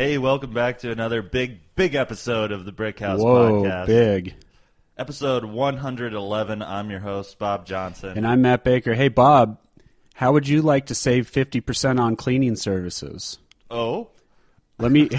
Hey, welcome back to another big episode of the Brick House Whoa, Podcast. big. Episode 111. I'm your host, Bob Johnson. And I'm Matt Baker. Hey, Bob, how would you like to save 50% on cleaning services? Oh? Let me...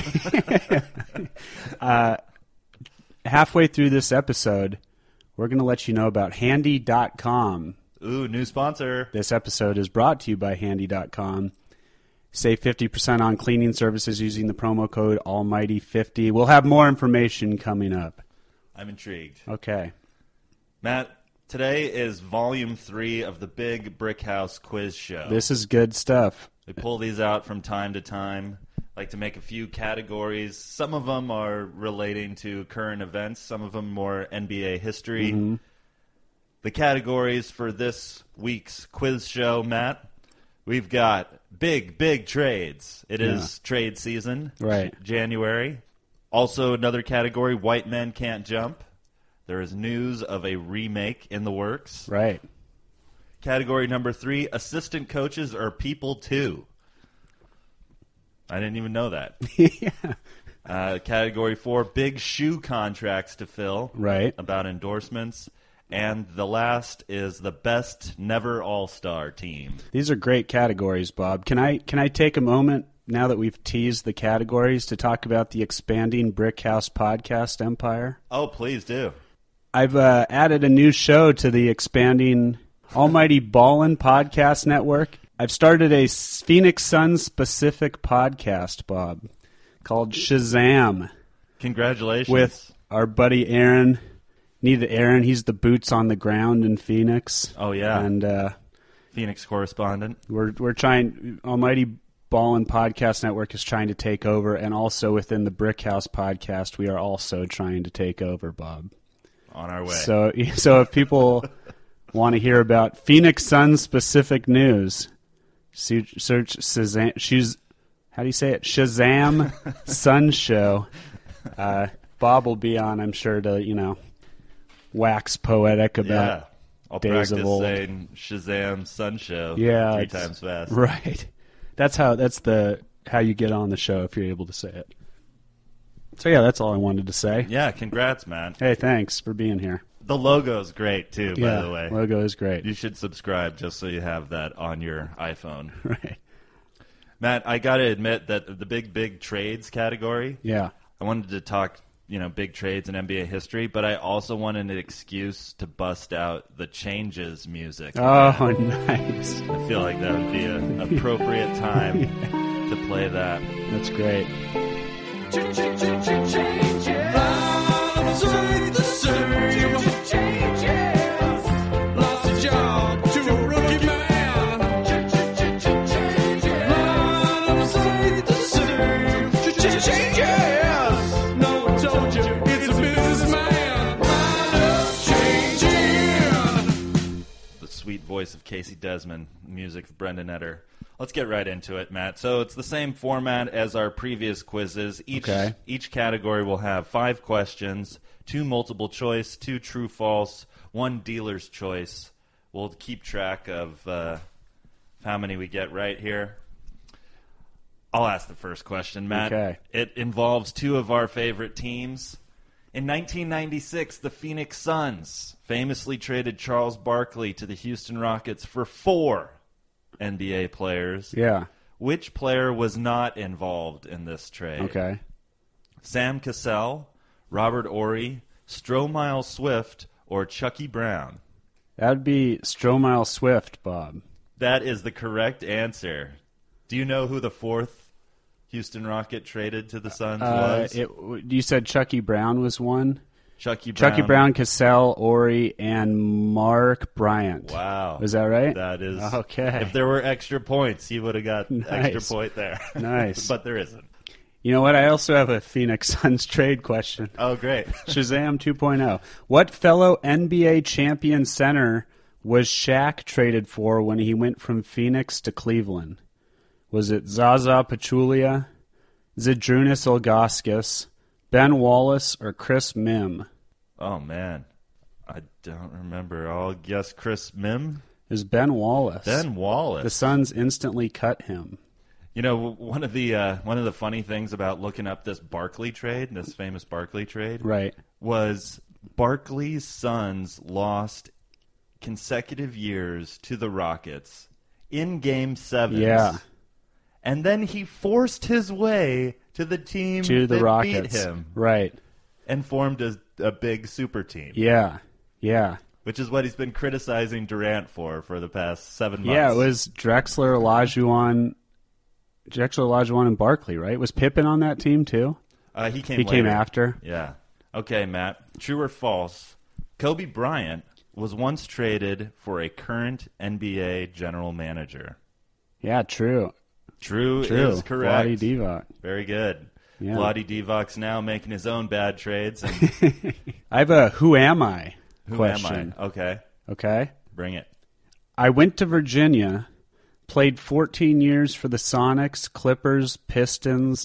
halfway through this episode, we're going to let you know about Handy.com. Ooh, new sponsor. This episode is brought to you by Handy.com. Save 50% on cleaning services using the promo code Almighty50. We'll have more information coming up. I'm intrigued. Okay. Matt, today is Volume 3 of the Big Brick House Quiz Show. This is good stuff. We pull these out from time to time. Like to make a few categories. Some of them are relating to current events. Some of them more NBA history. Mm-hmm. The categories for this week's quiz show, Matt, we've got big trades. It is trade season. Right. January. Also another category, white men can't jump. There is news of a remake in the works. Right. Category number 3, assistant coaches are people too. I didn't even know that. Yeah. Category 4, big shoe contracts to fill. Right. About endorsements. And the last is the best never all-star team. These are great categories, Bob. Can I take a moment now that we've teased the categories to talk about the expanding Brick House podcast empire? Oh, please do. I've added a new show to the expanding Almighty Ballin' Podcast Network. I've started a Phoenix Suns specific podcast, Bob, called Shazam. Congratulations. With our buddy Aaron. Needed Aaron. He's the boots on the ground in Phoenix. Oh, yeah. And Phoenix correspondent. We're trying. Almighty Ballin' Podcast Network is trying to take over, and also within the Brick House Podcast, we are also trying to take over, Bob. On our way. So if people want to hear about Phoenix Suns specific news, search Shazam. How do you say it? Shazam Sun Show. Bob will be on, I'm sure, to wax poetic about I'll days of old. saying Shazam Sun Show 3 times fast. Right. That's how you get on the show if you're able to say it. So yeah, that's all I wanted to say. Yeah, congrats, man. Hey, thanks for being here. The logo's great too, by the way. Logo is great. You should subscribe just so you have that on your iPhone. Right. Matt, I got to admit that the big trades category, Yeah. I wanted to talk, big trades in NBA history, but I also wanted an excuse to bust out the Changes music. Oh, nice. I feel like that would be an appropriate time to play that. That's great. Voice of Casey Desmond, music of Brendan Etter. Let's get right into it, Matt. So it's the same format as our previous quizzes. Each category will have 5 questions, 2 multiple choice, 2 true false, 1 dealer's choice. We'll keep track of how many we get right here. I'll ask the first question, Matt. Okay. It involves 2 of our favorite teams. In 1996, the Phoenix Suns famously traded Charles Barkley to the Houston Rockets for 4 NBA players. Yeah. Which player was not involved in this trade? Okay. Sam Cassell, Robert Horry, Stromile Swift, or Chucky Brown? That would be Stromile Swift, Bob. That is the correct answer. Do you know who the 4th Houston Rocket traded to the Suns was? You said Chucky Brown was one? Chucky Brown, Cassell, Horry, and Mark Bryant. Wow. Is that right? That is. Okay. If there were extra points, you would have got extra point there. Nice. But there isn't. You know what? I also have a Phoenix Suns trade question. Oh, great. Shazam 2.0. What fellow NBA champion center was Shaq traded for when he went from Phoenix to Cleveland? Was it Zaza Pachulia, Zydrunas Ilgauskas, Ben Wallace, or Chris Mim? Oh, man. I don't remember. I'll guess Chris Mim. It was Ben Wallace. Ben Wallace. The Suns instantly cut him. You know, one of the funny things about looking up this Barkley trade, this famous Barkley trade, Right. was Barkley's Suns lost consecutive years to the Rockets in Game 7. Yeah. And then he forced his way to the team that Rockets. beat him. Right. And formed a big super team. Yeah. Yeah. Which is what he's been criticizing Durant for the past 7 months. Yeah, it was Drexler, Olajuwon, and Barkley, right? Was Pippen on that team too? He came He came after. Yeah. Okay, Matt. True or false? Kobe Bryant was once traded for a current NBA general manager. Yeah, true. True is correct. Vlade Divac. Very good. Yeah. Vlade Divac's now making his own bad trades. And I have a who am I who question. am I? Okay. Okay. Bring it. I went to Virginia, played 14 years for the Sonics, Clippers, Pistons,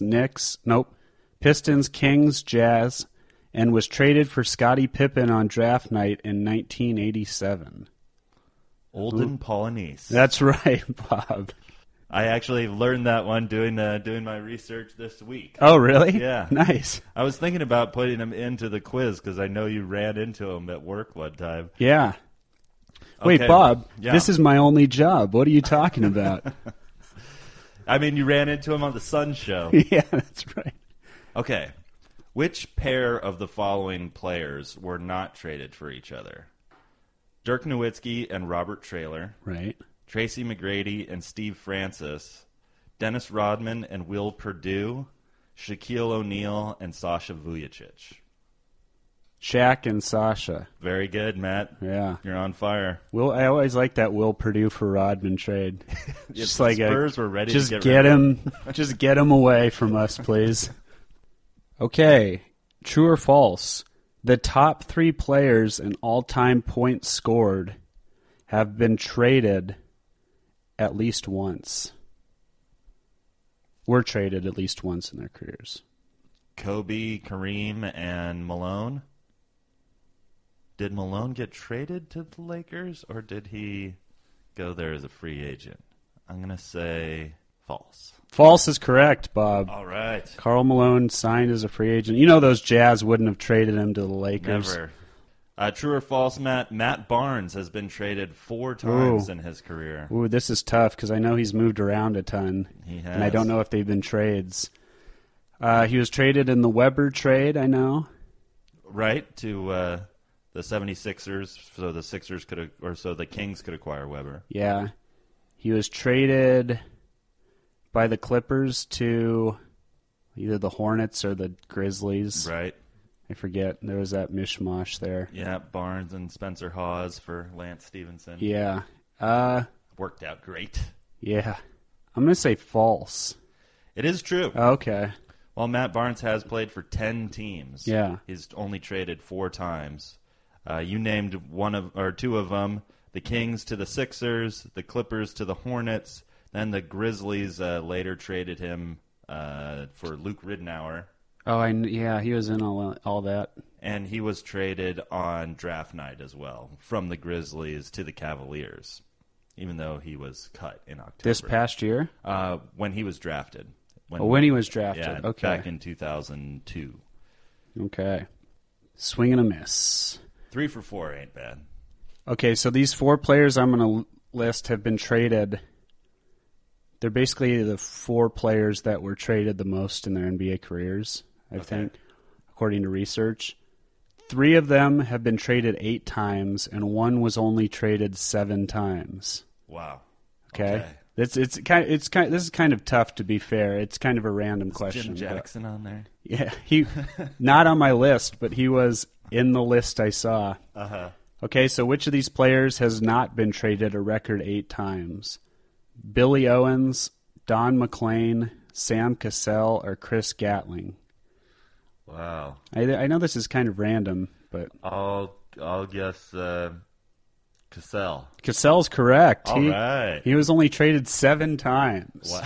Kings, Jazz, and was traded for Scottie Pippen on draft night in 1987. Olden Polynice. That's right, Bob. I actually learned that one doing my research this week. Oh, really? Yeah. Nice. I was thinking about putting him into the quiz because I know you ran into him at work one time. Yeah. Wait, Okay. Bob, Yeah. This is my only job. What are you talking about? I mean, you ran into him on the Sun show. Yeah, that's right. Okay. Which pair of the following players were not traded for each other? Dirk Nowitzki and Robert Traylor. Right. Tracy McGrady and Steve Francis, Dennis Rodman and Will Perdue, Shaquille O'Neal and Sasha Vujacic. Shaq and Sasha. Very good, Matt. Yeah. You're on fire. I always like that Will Perdue for Rodman trade. Just like Spurs were ready just to get rid of him. Just get him away from us, please. Okay. True or false? The top 3 players in all-time points scored have been traded at least once. Were traded at least once in their careers. Kobe, Kareem, and Malone. Did Malone get traded to the Lakers, or did he go there as a free agent? I'm going to say false. False is correct, Bob. All right. Karl Malone signed as a free agent. You know those Jazz wouldn't have traded him to the Lakers. Never. True or false, Matt? Matt Barnes has been traded 4 times in his career. Ooh, this is tough because I know he's moved around a ton. He has. And I don't know if they've been trades. He was traded in the Weber trade, I know. Right, to the 76ers, so the Sixers could, so the Kings could acquire Weber. Yeah. He was traded by the Clippers to either the Hornets or the Grizzlies. Right. I forget. There was that mishmash there. Yeah, Barnes and Spencer Hawes for Lance Stevenson. Yeah. Worked out great. Yeah. I'm going to say false. It is true. Okay. Well, Matt Barnes has played for 10 teams. Yeah. He's only traded 4 times. You named 2 of them. The Kings to the Sixers, the Clippers to the Hornets, then the Grizzlies later traded him for Luke Ridnour. Oh, yeah, he was in all that. And he was traded on draft night as well, from the Grizzlies to the Cavaliers, even though he was cut in October. This past year? When he was drafted. When he was drafted. Yeah, okay. back in 2002. Okay. Swing and a miss. 3 for 4 ain't bad. Okay, so these 4 players I'm going to list have been traded. They're basically the 4 players that were traded the most in their NBA careers, I think, according to research. 3 of them have been traded 8 times, and 1 was only traded 7 times. Wow. Okay. This is kind of tough, to be fair. It's kind of a random question. Jim Jackson on there? Yeah, he not on my list, but he was in the list I saw. Uh-huh. Okay, so which of these players has not been traded a record 8 times? Billy Owens, Don McClain, Sam Cassell, or Chris Gatling? Wow. I know this is kind of random, but I'll guess Cassell. Cassell's correct. All right. He was only traded 7 times. Wow.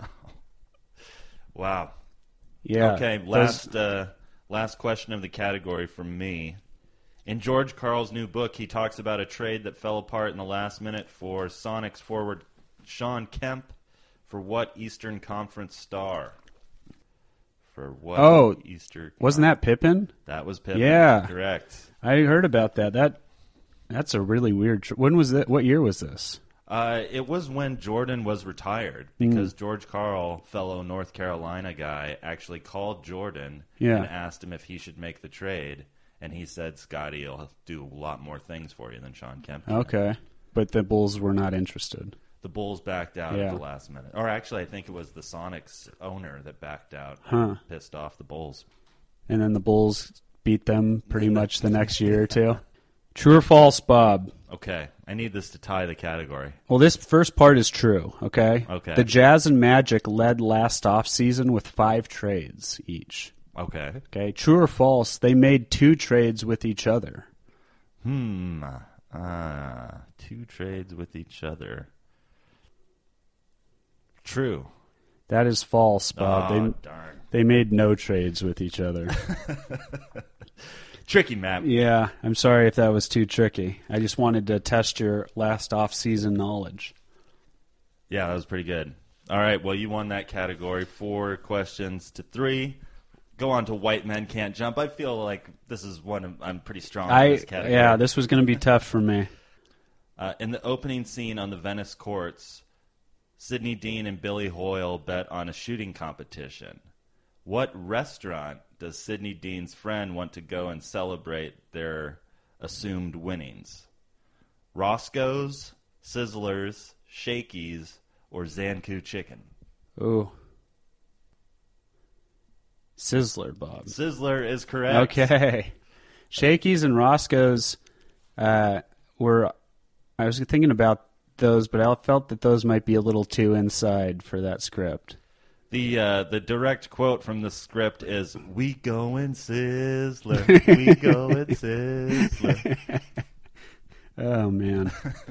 Wow. Yeah. Okay, last question of the category from me. In George Karl's new book, he talks about a trade that fell apart in the last minute for Sonics forward Sean Kemp For what Eastern Conference star? For what Eastern? Wasn't that Pippen? That was Pippen. Yeah, correct. I heard about that. That's a really weird. When was that? What year was this? It was when Jordan was retired because George Karl, fellow North Carolina guy, actually called Jordan and asked him if he should make the trade, and he said, "Scotty will do a lot more things for you than Sean Kemp." Okay, but the Bulls were not interested. The Bulls backed out at the last minute. Or actually, I think it was the Sonics owner that backed out, pissed off the Bulls. And then the Bulls beat them pretty much the next year or two. True or false, Bob? Okay, I need this to tie the category. Well, this first part is true, okay? Okay. The Jazz and Magic led last offseason with 5 trades each. Okay. Okay, true or false, they made 2 trades with each other. 2 trades with each other. True. That is false, Bob. Darn. They made no trades with each other. Tricky, Matt. Yeah, I'm sorry if that was too tricky. I just wanted to test your last off-season knowledge. Yeah, that was pretty good. All right, well, you won that category. 4 questions to 3. Go on to White Men Can't Jump. I feel like this is one I'm pretty strong in this category. Yeah, this was going to be tough for me. In the opening scene on the Venice courts, Sidney Dean and Billy Hoyle bet on a shooting competition. What restaurant does Sidney Dean's friend want to go and celebrate their assumed winnings? Roscoe's, Sizzlers, Shakey's, or Zanku Chicken? Ooh. Sizzler, Bob. Sizzler is correct. Okay. Shakey's and Roscoe's were... I was thinking about those, but I felt that those might be a little too inside for that script. The direct quote from the script is, "We goin' Sizzler, we goin' Sizzler." Oh, man.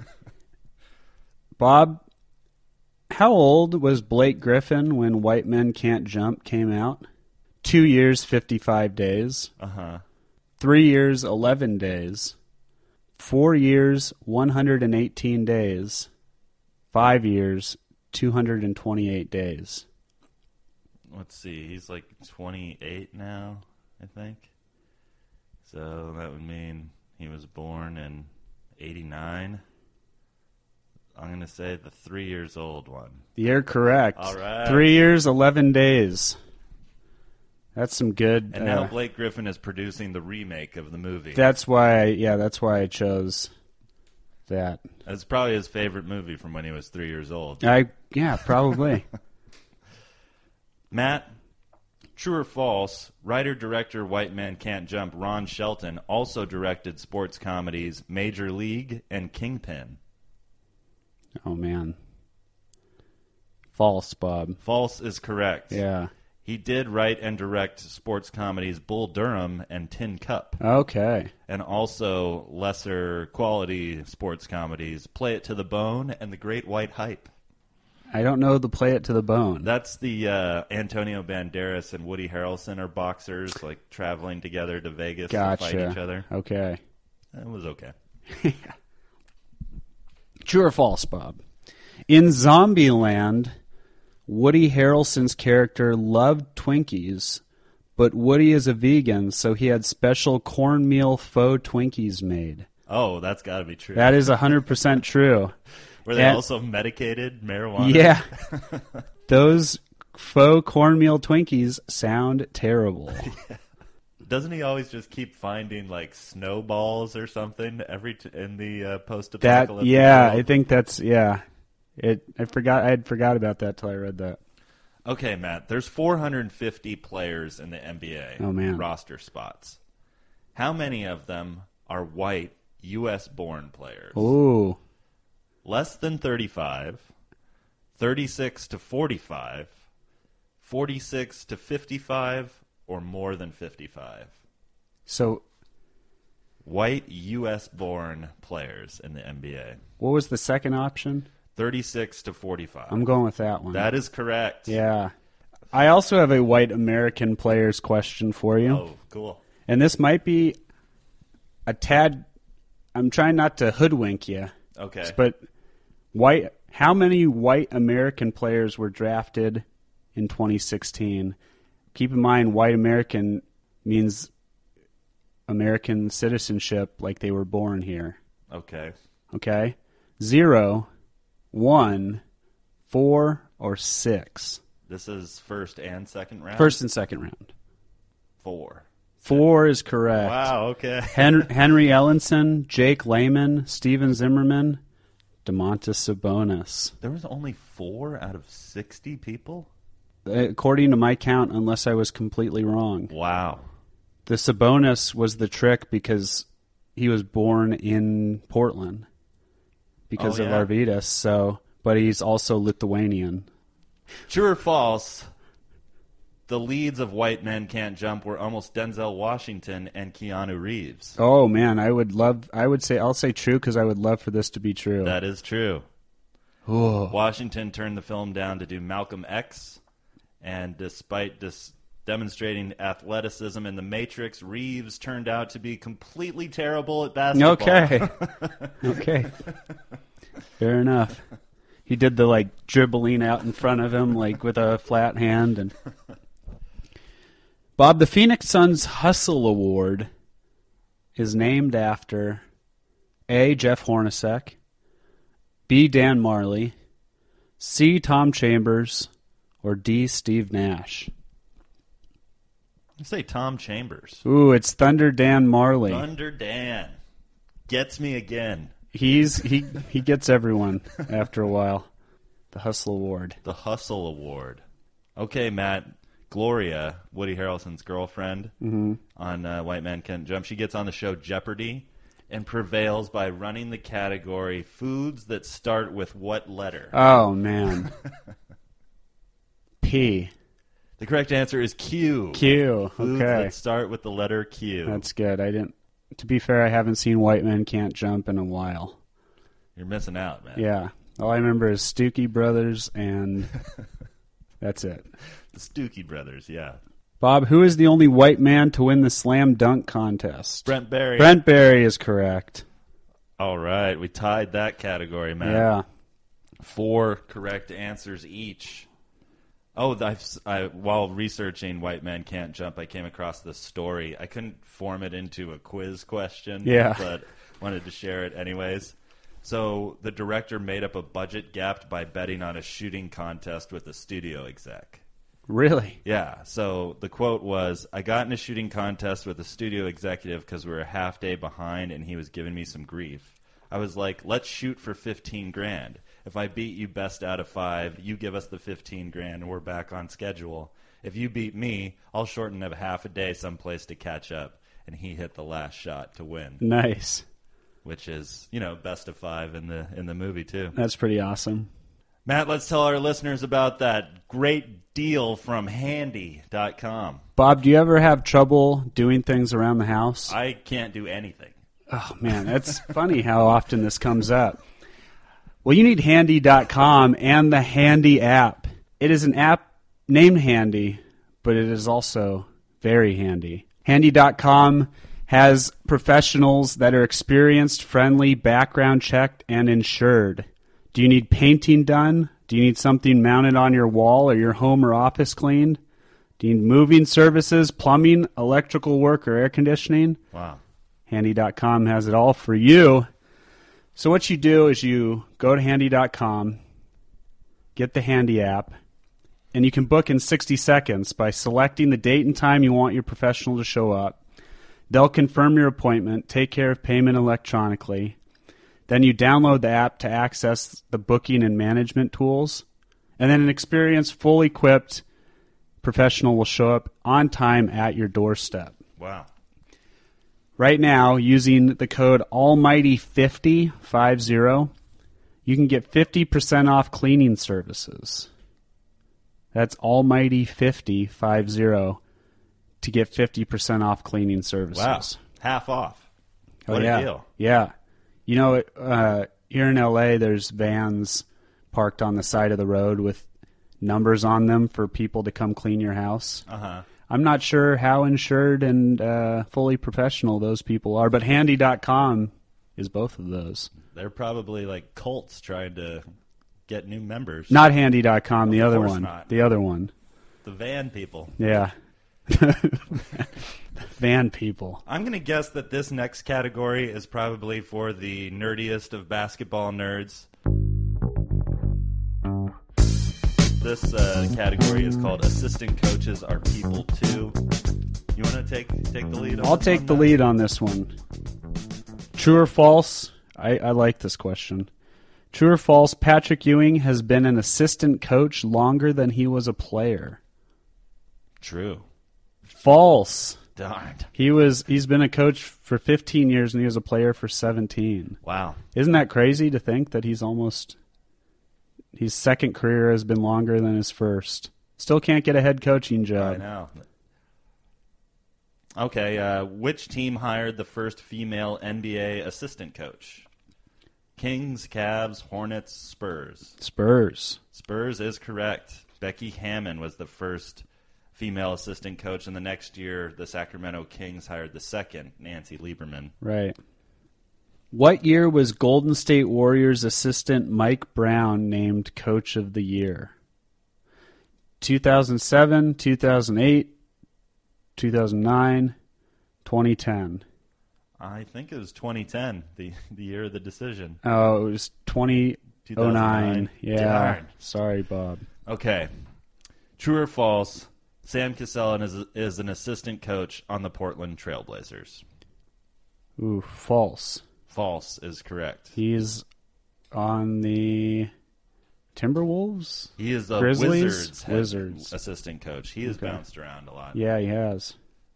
Bob, how old was Blake Griffin when White Men Can't Jump came out? 2 years, 55 days. 3 years, 11 days. 4 years, 118 days. 5 years, 228 days. Let's see. He's like 28 now, I think. So that would mean he was born in 89. I'm going to say the 3 years old one. You're correct. All right. 3 years, 11 days. That's some good. And now Blake Griffin is producing the remake of the movie. That's why I chose that. It's probably his favorite movie from when he was 3 years old. Yeah, probably. Matt, true or false, writer-director White Man Can't Jump Ron Shelton also directed sports comedies Major League and Kingpin? Oh, man. False, Bob. False is correct. Yeah. He did write and direct sports comedies Bull Durham and Tin Cup. Okay. And also lesser quality sports comedies Play It to the Bone and The Great White Hype. I don't know the Play It to the Bone. That's the Antonio Banderas and Woody Harrelson are boxers, like traveling together to Vegas to fight each other. Okay. It was okay. True or false, Bob? In Zombieland, Woody Harrelson's character loved Twinkies, but Woody is a vegan, so he had special cornmeal faux Twinkies made. Oh, that's got to be true. That is 100% true. Were they also medicated marijuana? Yeah. Those faux cornmeal Twinkies sound terrible. Yeah. Doesn't he always just keep finding like snowballs or something in the post-apocalyptic world? I think that's I had forgot about that till I read that. Okay, Matt. There's 450 players in the NBA. Oh, man. Roster spots. How many of them are white U.S.-born players? Ooh. Less than 35, 36 to 45, 46 to 55, or more than 55? So, white U.S.-born players in the NBA. What was the second option? 36 to 45. I'm going with that one. That is correct. Yeah. I also have a white American players question for you. Oh, cool. And this might be a tad... I'm trying not to hoodwink you. Okay. But How many white American players were drafted in 2016? Keep in mind, white American means American citizenship, like they were born here. Okay. Okay? 0, 1, 4, or 6? This is first and second round? First and second round. 4. 4 is correct. Wow, okay. Henry Ellenson, Jake Layman, Steven Zimmerman, Domantas Sabonis. There was only 4 out of 60 people? According to my count, unless I was completely wrong. Wow. The Sabonis was the trick because he was born in Portland because of Arvydas, but he's also Lithuanian. True or false? The leads of White Men Can't Jump were almost Denzel Washington and Keanu Reeves. Oh man, I'll say true because I would love for this to be true. That is true. Ooh. Washington turned the film down to do Malcolm X, and despite demonstrating athleticism in The Matrix, Reeves turned out to be completely terrible at basketball. Okay. Okay. Fair enough. He did the dribbling out in front of him with a flat hand. And Bob, the Phoenix Suns Hustle Award is named after A. Jeff Hornacek, B. Dan Marley, C. Tom Chambers, or D. Steve Nash. I say Tom Chambers. Ooh, it's Thunder Dan Marley. Thunder Dan gets me again. He gets everyone after a while. The Hustle Award. The Hustle Award. Okay, Matt. Gloria, Woody Harrelson's girlfriend on White Man Can't Jump, she gets on the show Jeopardy and prevails by running the category foods that start with what letter? Oh, man. P. The correct answer is Q. Q. Foods Okay. that start with the letter Q. That's good. To be fair, I haven't seen White Men Can't Jump in a while. You're missing out, man. Yeah. All I remember is Stookie Brothers, and that's it. The Stookie Brothers, yeah. Bob, who is the only white man to win the slam dunk contest? Brent Barry. Brent Barry is correct. All right. We tied that category, man. Yeah. 4 correct answers each. Oh, while researching White Man Can't Jump, I came across this story. I couldn't form it into a quiz question, but wanted to share it anyways. So the director made up a budget gap by betting on a shooting contest with a studio exec. Really? Yeah. So the quote was, I got in a shooting contest with a studio executive because we were a half day behind and he was giving me some grief. I was like, let's shoot for $15,000. If I beat you best out of 5, you give us the $15,000 and we're back on schedule. If you beat me, I'll shorten of half a day someplace to catch up. And he hit the last shot to win. Nice. Which is, best of 5 in the movie too. That's pretty awesome. Matt, let's tell our listeners about that great deal from Handy.com. Bob, do you ever have trouble doing things around the house? I can't do anything. Oh, man, that's funny how often this comes up. Well, you need Handy.com and the Handy app. It is an app named Handy, but it is also very handy. Handy.com has professionals that are experienced, friendly, background checked, and insured. Do you need painting done? Do you need something mounted on your wall or your home or office cleaned? Do you need moving services, plumbing, electrical work, or air conditioning? Wow. Handy.com has it all for you. So what you do is you go to Handy.com, get the Handy app, and you can book in 60 seconds by selecting the date and time you want your professional to show up. They'll confirm your appointment, take care of payment electronically. Then you download the app to access the booking and management tools. And then an experienced, fully equipped professional will show up on time at your doorstep. Wow. Right now, using the code Almighty50, you can get 50% off cleaning services. That's Almighty50 to get 50% off cleaning services. Wow. Half off. What a deal. Yeah. Here in L.A., there's vans parked on the side of the road with numbers on them for people to come clean your house. Uh-huh. I'm not sure how insured and fully professional those people are, but Handy.com is both of those. They're probably like cults trying to get new members. Not Handy.com, the other one. Not. The other one. The van people. Yeah. Van people. I'm going to guess that this next category is probably for the nerdiest of basketball nerds. This category is called Assistant Coaches Are People Too. You want to take the lead on I'll take the lead on this one. True or false? I like this question. True or false, Patrick Ewing has been an assistant coach longer than he was a player. True. False. Darn. He's been a coach for 15 years and he was a player for 17. Wow. Isn't that crazy to think that his second career has been longer than his first? Still can't get a head coaching job. I know. Okay, which team hired the first female NBA assistant coach? Kings, Cavs, Hornets, Spurs. Spurs is correct. Becky Hammon was the first female assistant coach, and the next year the Sacramento Kings hired the second, Nancy Lieberman. Right. What year was Golden State Warriors assistant Mike Brown named Coach of the Year? 2007, 2008, 2009, 2010. I think it was 2010, the year of the decision. Oh, it was 2009. Yeah. Darn. Sorry, Bob. Okay. True or false, Sam Cassell is an assistant coach on the Portland Trailblazers. Ooh, false. False is correct. He's on the Timberwolves? He is the Grizzlies? Wizards assistant coach. He has bounced around a lot. Yeah, he has.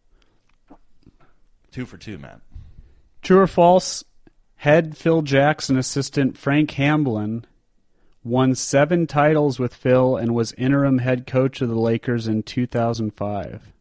2 for 2, Matt. True or false, head Phil Jackson assistant Frank Hamblin won 7 titles with Phil and was interim head coach of the Lakers in 2005.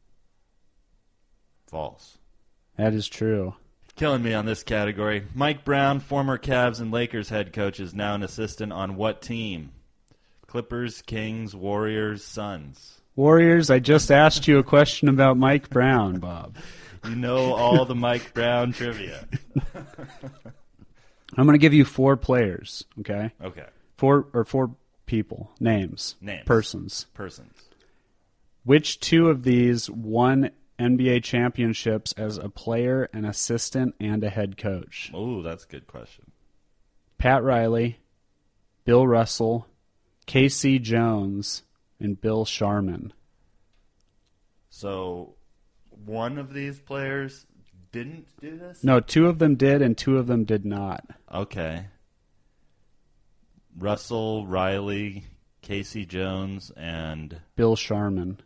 False. That is true. Killing me on this category. Mike Brown, former Cavs and Lakers head coach, is now an assistant on what team? Clippers, Kings, Warriors, Suns. Warriors, I just asked you a question about Mike Brown, Bob. You know all the Mike Brown trivia. I'm going to give you 4 players, okay? Okay. 4 people, names. Persons. Which 2 of these won NBA championships as a player, an assistant, and a head coach? Oh, that's a good question. Pat Riley, Bill Russell, K.C. Jones, and Bill Sharman. So one of these players didn't do this? No, 2 of them did and 2 of them did not. Okay. Russell, Riley, K.C. Jones, and Bill Sharman.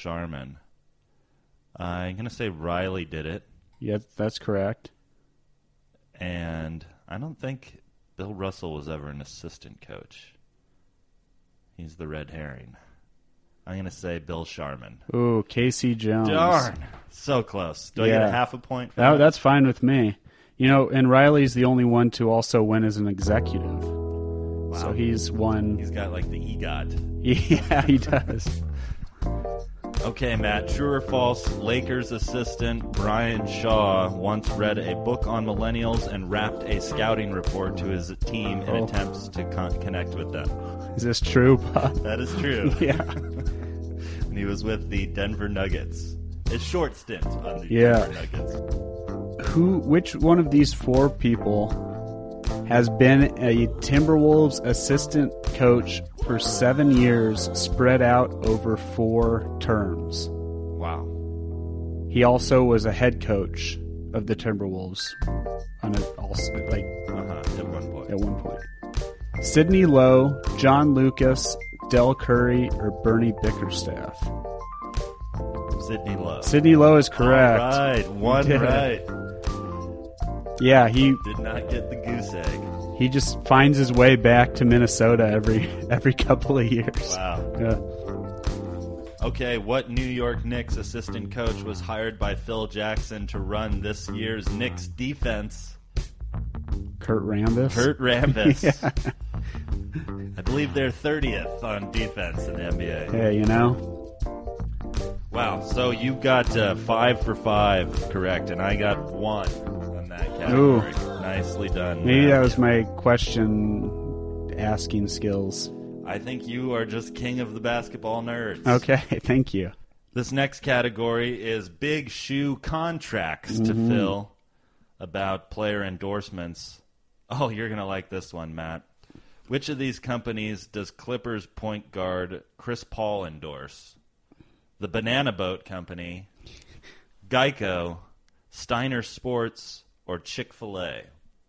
I'm going to say Riley did it. Yeah, that's correct. And I don't think Bill Russell was ever an assistant coach. He's the red herring. I'm going to say Bill Sharman. Ooh, K.C. Jones. Darn. So close. Do I get a half a point for that? That's fine with me. You know, and Riley's the only one to also win as an executive. Wow. So he's won. He's got like the EGOT. Yeah, he does. Okay, Matt, true or false, Lakers assistant Brian Shaw once read a book on millennials and wrapped a scouting report to his team in attempts to connect with them. Is this true, Bob? That is true. Yeah. When he was with the Denver Nuggets. A short stint on the Denver Nuggets. Which one of these 4 people has been a Timberwolves assistant coach for 7 years, spread out over 4 terms? Wow. He also was a head coach of the Timberwolves at one point. Sidney Lowe, John Lucas, Del Curry, or Bernie Bickerstaff? Sidney Lowe. Sidney Lowe is correct. All right, one right. Yeah, he did not get the goose egg. He just finds his way back to Minnesota every couple of years. Wow. Yeah. Okay, what New York Knicks assistant coach was hired by Phil Jackson to run this year's Knicks defense? Kurt Rambis. Yeah. I believe they're 30th on defense in the NBA. Yeah, you know. Wow, so you got 5 for 5 correct, and I got 1 on that category. Ooh. Nicely done. Maybe that was my question asking skills. I think you are just king of the basketball nerds. Okay, thank you. This next category is big shoe contracts to fill about player endorsements. Oh, you're going to like this one, Matt. Which of these companies does Clippers point guard Chris Paul endorse? The Banana Boat Company, Geico, Steiner Sports, or Chick-fil-A?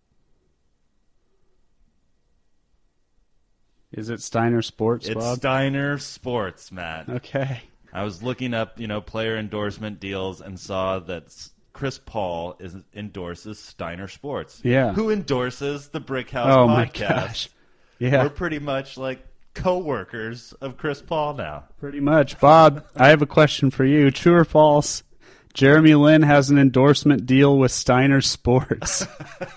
Is it Steiner Sports, It's Bob? Steiner Sports, Matt. Okay. I was looking up, player endorsement deals and saw that Chris Paul endorses Steiner Sports. Yeah. Who endorses the Brick House Oh, podcast? my gosh. Yeah. We're pretty much like co-workers of Chris Paul now. Pretty much. Bob, I have a question for you. True or false? Jeremy Lin has an endorsement deal with Steiner Sports.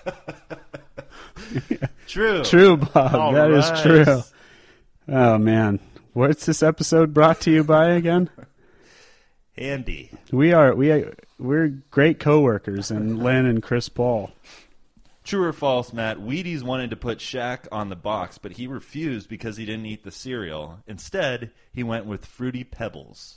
True. True, Bob. All that is right. true. Oh, man. What's this episode brought to you by again? Handy. We're great coworkers, and Lynn and Chris Paul. True or false, Matt? Wheaties wanted to put Shaq on the box, but he refused because he didn't eat the cereal. Instead, he went with Fruity Pebbles.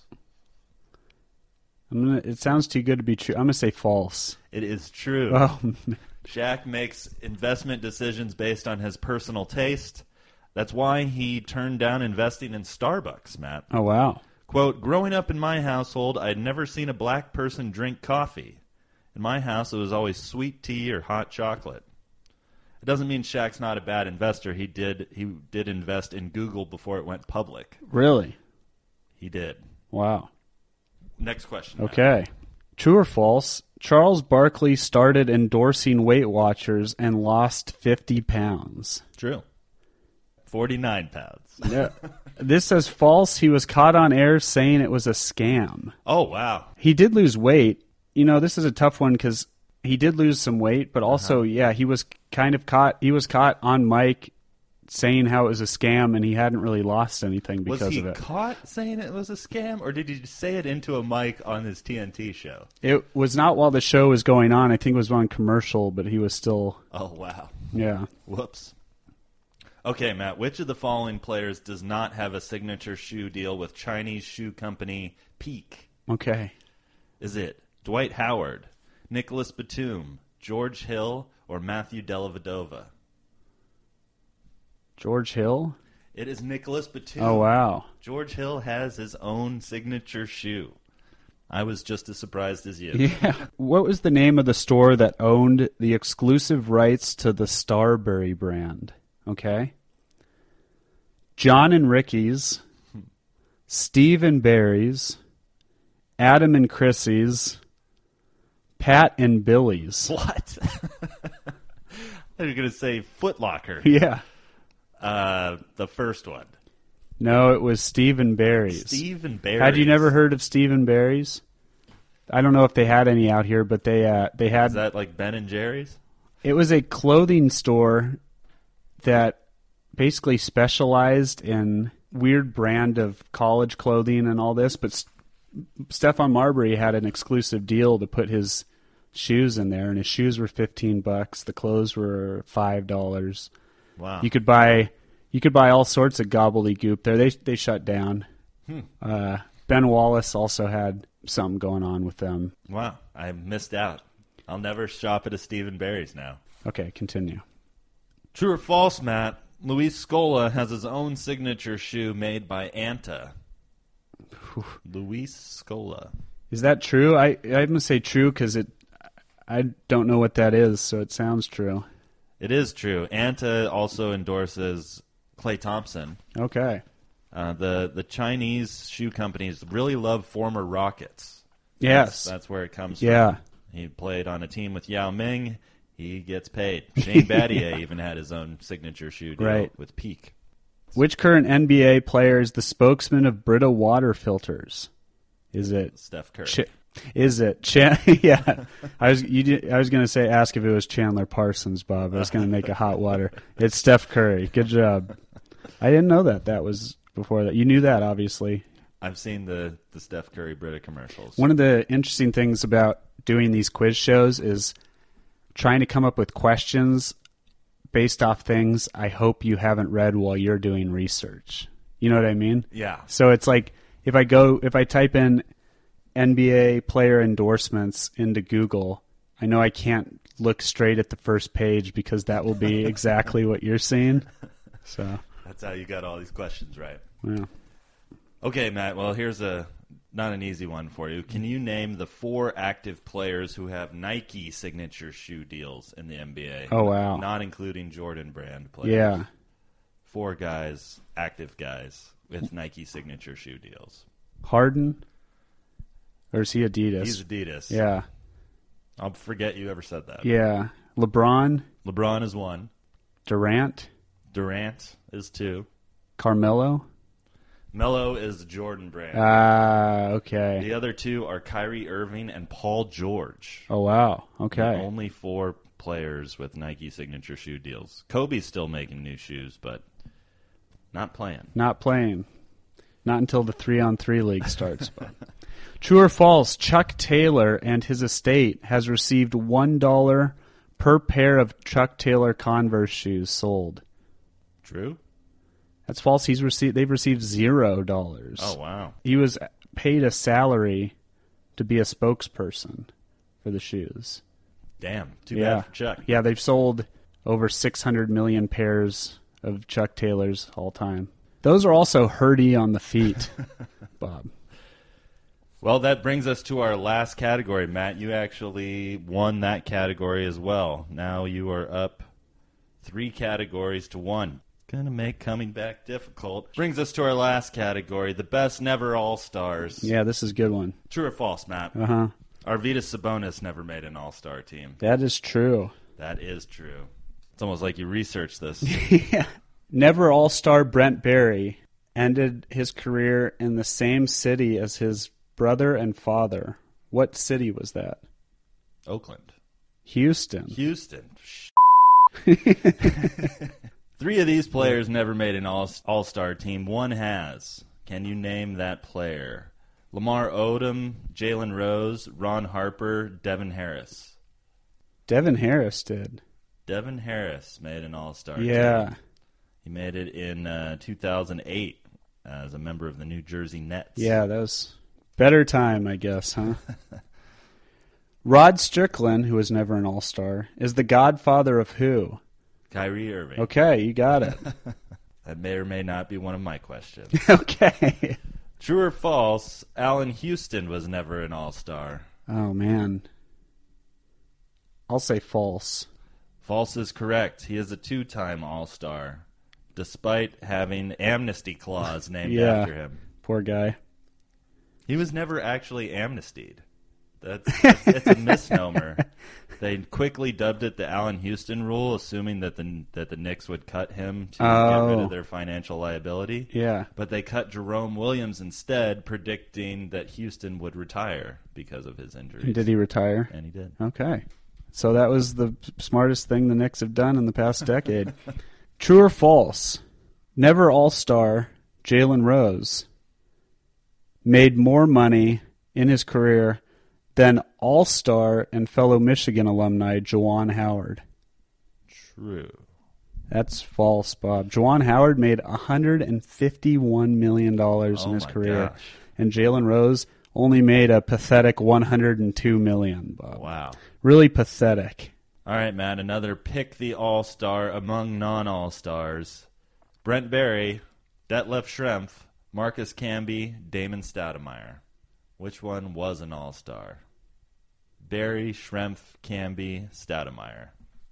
It sounds too good to be true. I'm gonna say false. It is true. Oh, Shaq makes investment decisions based on his personal taste. That's why he turned down investing in Starbucks, Matt. oh wow. Quote, growing up in my household, I had never seen a black person drink coffee. In my house, it was always sweet tea or hot chocolate. It doesn't mean Shaq's not a bad investor. He did invest in Google before it went public. Really? He did. Wow. Next question. Matt. Okay. True or false? Charles Barkley started endorsing Weight Watchers and lost 50 pounds. True. 49 pounds. Yeah. This says false. He was caught on air saying it was a scam. Oh, wow. He did lose weight. This is a tough one because he did lose some weight, but also, he was kind of caught. He was caught on mic saying how it was a scam, and he hadn't really lost anything because of it. Was he caught saying it was a scam, or did he say it into a mic on his TNT show? It was not while the show was going on. I think it was on commercial, but he was still... Oh, wow. Yeah. Whoops. Okay, Matt, which of the following players does not have a signature shoe deal with Chinese shoe company Peak? Okay. Is it Dwight Howard, Nicholas Batum, George Hill, or Matthew Dellavedova? George Hill? It is Nicholas Batum. Oh, wow. George Hill has his own signature shoe. I was just as surprised as you. Yeah. What was the name of the store that owned the exclusive rights to the Starbury brand? Okay. John and Ricky's, Steve and Barry's, Adam and Chrissy's, Pat and Billy's. What? I was going to say Foot Locker. Yeah. The first one. No, it was Steve and Barry's. Steve and Barry's. Had you never heard of Steve and Barry's? I don't know if they had any out here, but they had. Is that like Ben and Jerry's? It was a clothing store that basically specialized in weird brand of college clothing and all this, but Stephon Marbury had an exclusive deal to put his shoes in there, and his shoes were $15. The clothes were $5. Wow. You could buy all sorts of gobbledygook there. They shut down. Ben Wallace also had something going on with them. Wow, I missed out. I'll never shop at a Steve and Barry's now. Okay, continue. True or false, Matt? Luis Scola has his own signature shoe made by Anta. Luis Scola. Is that true? I'm going to say true because I don't know what that is, so it sounds true. It is true. Anta also endorses Klay Thompson. Okay. The Chinese shoe companies really love former Rockets. Yes. That's where it comes Yeah. from. He played on a team with Yao Ming. He gets paid. Shane Battier even had his own signature shoe deal with Peak. Which current NBA player is the spokesman of Brita water filters? Is it Steph Curry? Yeah. I was going to say ask if it was Chandler Parsons, Bob. I was going to make a hot water. It's Steph Curry. Good job. I didn't know that was before that. You knew that, obviously. I've seen the Steph Curry Brita commercials. One of the interesting things about doing these quiz shows is trying to come up with questions based off things I hope you haven't read while you're doing research. You know what I mean? Yeah. So it's like if I type in NBA player endorsements into Google, I know I can't look straight at the first page because that will be exactly what you're seeing. So that's how you got all these questions right. Yeah. Okay, Matt. Well, here's not an easy one for you. Can you name the 4 active players who have Nike signature shoe deals in the NBA? Oh, wow. Not including Jordan brand players. Yeah. 4 guys, active guys, with Nike signature shoe deals. Harden? Or is he Adidas? He's Adidas. Yeah. I'll forget you ever said that. Yeah. LeBron? LeBron is 1. Durant? Durant is 2. Carmelo? Melo is Jordan brand. Okay. The other 2 are Kyrie Irving and Paul George. Oh, wow. Okay. Only 4 players with Nike signature shoe deals. Kobe's still making new shoes, but not playing. Not playing. Not until the 3-on-3 league starts. True or false, Chuck Taylor and his estate has received $1 per pair of Chuck Taylor Converse shoes sold. True? That's false. They've received $0. Oh, wow. He was paid a salary to be a spokesperson for the shoes. Damn. Too bad for Chuck. Yeah, they've sold over 600 million pairs of Chuck Taylors all time. Those are also hurdy on the feet, Bob. Well, that brings us to our last category, Matt. You actually won that category as well. Now you are up 3 categories to 1. Going to make coming back difficult. Brings us to our last category, the best never All-Stars. Yeah, this is a good one. True or false, Matt? Uh-huh. Arvydas Sabonis never made an All-Star team. That is true. That is true. It's almost like you researched this. Yeah. Never All-Star Brent Barry ended his career in the same city as his brother and father. What city was that? Oakland. Houston. 3 of these players never made an all-star team. 1 has. Can you name that player? Lamar Odom, Jalen Rose, Ron Harper, Devin Harris. Devin Harris did. Devin Harris made an all-star Yeah. team. He made it in 2008 as a member of the New Jersey Nets. Yeah, that was better time, I guess, huh? Rod Strickland, who was never an all-star, is the godfather of who? Kyrie Irving. Okay, you got it. That may or may not be one of my questions. Okay. True or false, Allen Houston was never an all-star. Oh, man. I'll say false. False is correct. He is a 2-time all-star, despite having amnesty clause named after him. Poor guy. He was never actually amnestied. It's a misnomer. They quickly dubbed it the Allen Houston rule, assuming that the Knicks would cut him to get rid of their financial liability. Yeah. But they cut Jerome Williams instead, predicting that Houston would retire because of his injuries. And did he retire? And he did. Okay. So that was the smartest thing the Knicks have done in the past decade. True or false? Never All-Star Jalen Rose made more money in his career than All-Star and fellow Michigan alumni Juwan Howard. True. That's false, Bob. Juwan Howard made $151 million in his career. Gosh. And Jalen Rose only made a pathetic $102 million, Bob. Wow. Really pathetic. All right, Matt, another pick the all-star among non-all-stars. Brent Barry, Detlef Schrempf, Marcus Camby, Damon Stoudemire. Which one was an all-star? Barry, Schrempf, Camby, Stoudemire.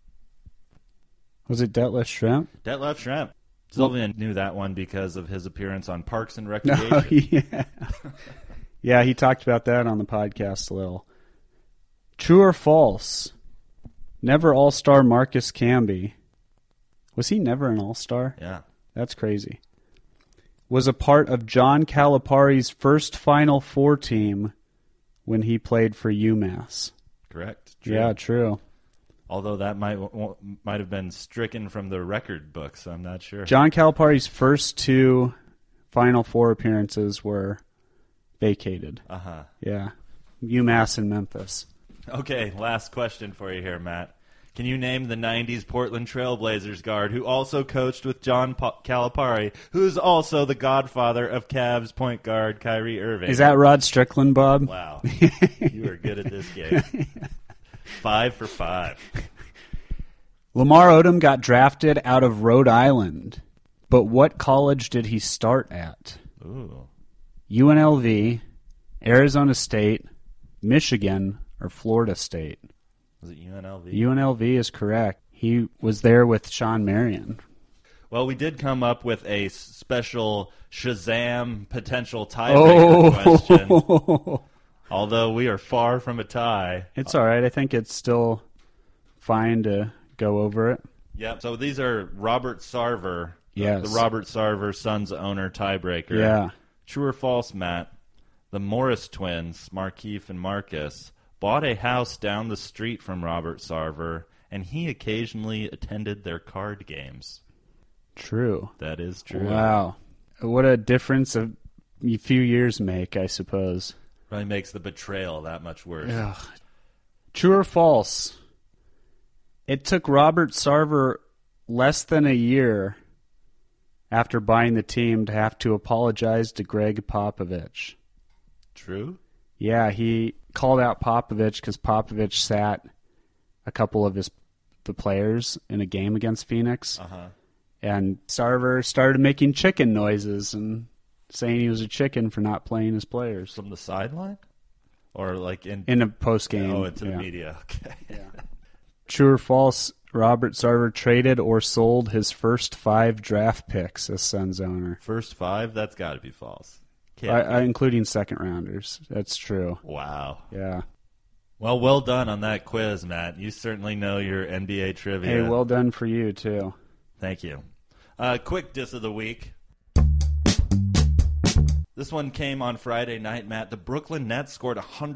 Was it Detlef Schrempf? Detlef Schrempf. Sylvian knew that one because of his appearance on Parks and Recreation. Oh, yeah. Yeah, he talked about that on the podcast a little. True or false? Never All-Star Marcus Camby. Was he never an All-Star? Yeah. That's crazy. Was a part of John Calipari's first Final Four team when he played for UMass. Correct. True. Yeah, true. Although that might have been stricken from the record book, so I'm not sure. John Calipari's first 2 Final Four appearances were vacated. Uh-huh. Yeah. UMass and Memphis. Okay, last question for you here, Matt. Can you name the 90s Portland Trailblazers guard who also coached with John Calipari, who is also the godfather of Cavs point guard Kyrie Irving? Is that Rod Strickland, Bob? Wow. You are good at this game. 5 for 5. Lamar Odom got drafted out of Rhode Island, but what college did he start at? Ooh. UNLV, Arizona State, Michigan, or Florida State? Was it UNLV? UNLV is correct. He was there with Sean Marion. Well, we did come up with a special Shazam potential tiebreaker question. Although we are far from a tie. It's all right. I think it's still fine to go over it. Yep. So these are Robert Sarver. Yes. The Robert Sarver Sons owner tiebreaker. Yeah. True or false, Matt? The Morris twins, Markieff and Marcus, bought a house down the street from Robert Sarver, and he occasionally attended their card games. True. That is true. Wow. What a difference a few years make, I suppose. Really makes the betrayal that much worse. Ugh. True or false? It took Robert Sarver less than a year after buying the team to have to apologize to Greg Popovich. True? Yeah, he called out Popovich because Popovich sat a couple of the players in a game against Phoenix. Uh-huh. And Sarver started making chicken noises and saying he was a chicken for not playing his players. From the sideline? Or like in a post-game. Oh, into the media. Okay. Yeah. True or false, Robert Sarver traded or sold his first 5 draft picks as Suns owner. First 5? That's got to be false. Including second-rounders. That's true. Wow. Yeah. Well done on that quiz, Matt. You certainly know your NBA trivia. Hey, well done for you, too. Thank you. Quick diss of the week. This one came on Friday night, Matt. The Brooklyn Nets scored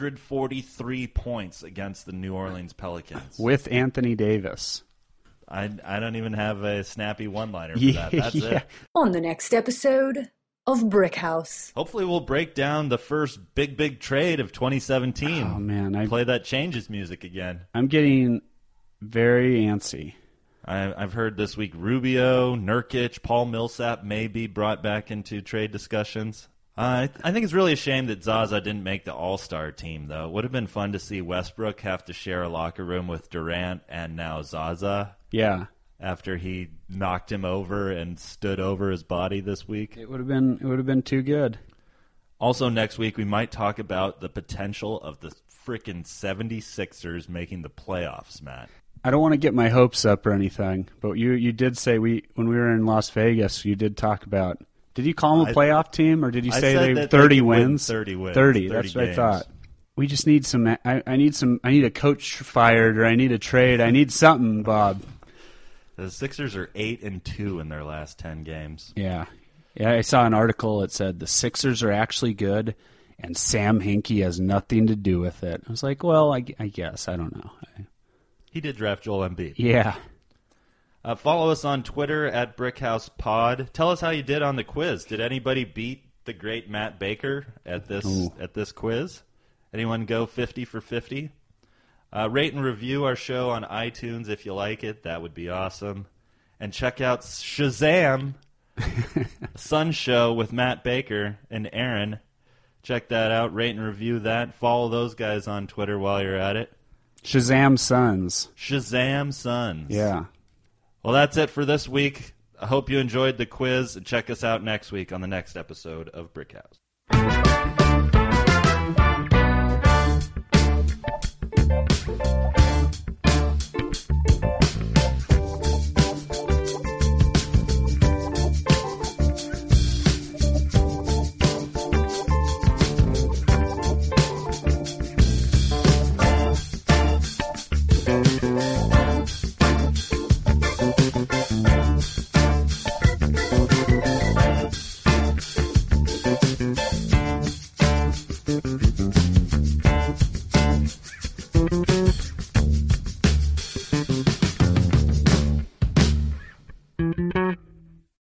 143 points against the New Orleans Pelicans. With Anthony Davis. I don't even have a snappy one-liner for that. That's it. On the next episode of Brick House. Hopefully we'll break down the first big trade of 2017. Oh, man. Play that changes music again. I'm getting very antsy. I've heard this week Rubio, Nurkic, Paul Millsap may be brought back into trade discussions. I think it's really a shame that Zaza didn't make the All-Star team, though. It would have been fun to see Westbrook have to share a locker room with Durant and now Zaza. Yeah. After he knocked him over and stood over his body this week. It would have been too good. Also next week we might talk about the potential of the frickin' 76ers making the playoffs, Matt. I don't want to get my hopes up or anything, but you did say when we were in Las Vegas, you did talk about. Did you call them a playoff team, or did you say they 30 wins? 30 wins. 30. That's what I thought. We just need some. I need a coach fired, or I need a trade. I need something, Bob. The Sixers are 8-2 in their last 10 games. Yeah. I saw an article that said the Sixers are actually good, and Sam Hinkie has nothing to do with it. I was like, well, I guess I don't know. He did draft Joel Embiid. Yeah. Follow us on Twitter at BrickHousePod. Tell us how you did on the quiz. Did anybody beat the great Matt Baker at this quiz? Anyone go 50 for 50? Rate and review our show on iTunes if you like it. That would be awesome. And check out Shazam, Sun Show with Matt Baker and Aaron. Check that out. Rate and review that. Follow those guys on Twitter while you're at it. Shazam Suns. Shazam Suns. Yeah. Well, that's it for this week. I hope you enjoyed the quiz. Check us out next week on the next episode of Brick House.